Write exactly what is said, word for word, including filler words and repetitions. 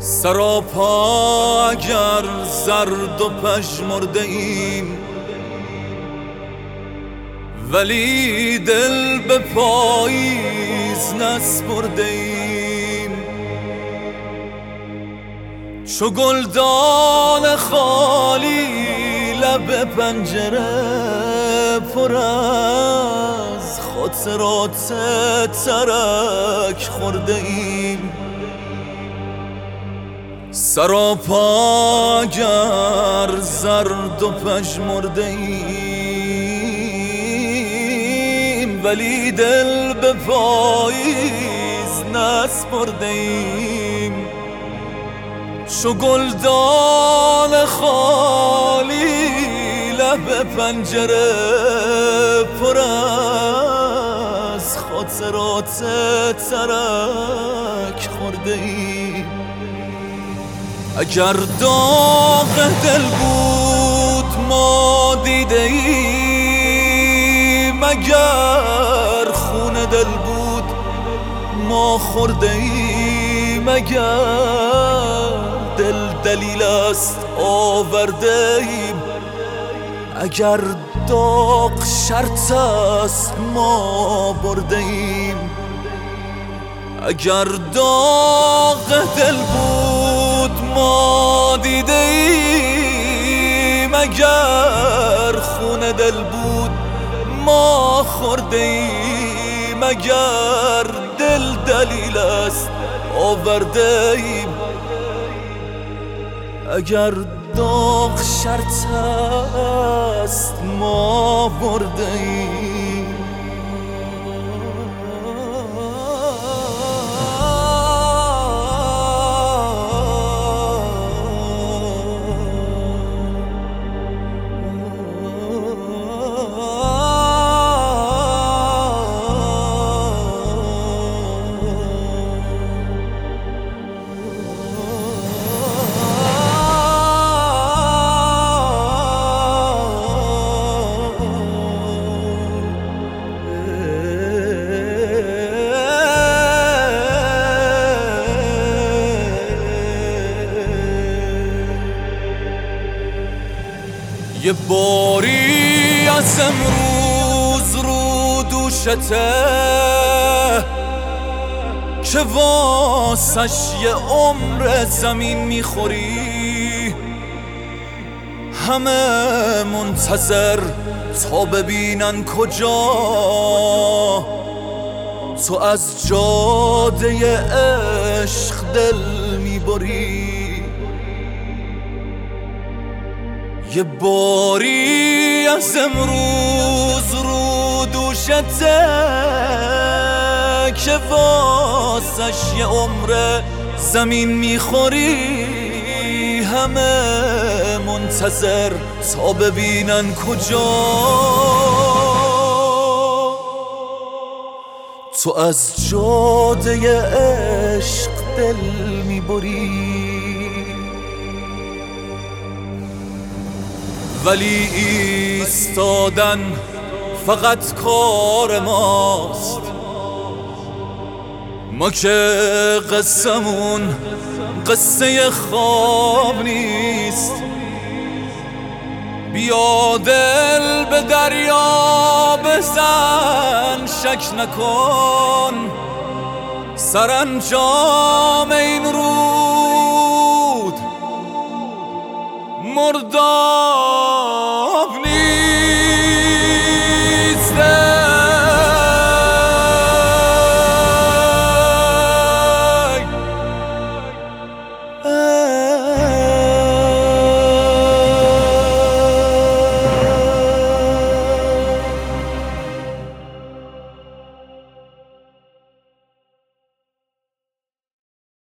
سراپا اگر زرد و پژمرده ایم، ولی دل به پاییز نسپرده ایم. چو گلدان خالی لب پنجره پر از خاطرات ترک خورده ایم. سراپا اگر زرد و پژمرده ایم، ولی دل به پاییز نسپرده ایم. چو گلدان خالی لب پنجره پر از خاطرات ترک خورده ایم. اگر داغ دل بود ما دیده ایم، اگر خون دل بود ما خورده ایم. اگر دل دلیل است آورده ایم، اگر داغ شرط است ما برده ایم. اگر داغ دل بود ما دیده ایم، اگر خون دل بود ما خورده ایم. اگر دل دلیل است آورده ایم، اگر داغ شرط است ما برده ایم. یه باری از امروز رو دوشته که واسش یه عمر زمین میخوری. همه منتظر تا ببینن کجا تو از جاده عشق دل میبری. یه باری از امروز رو دوشته که واسش یه عمر زمین میخوری. همه منتظر تا ببینن کجا تو از جاده عشق دل میبری. ولی ایستادن فقط کار ماست، ما که قصمون قصه خواب نیست. بیا دل به دریا بزن، شک نکن سرانجام این رود مردار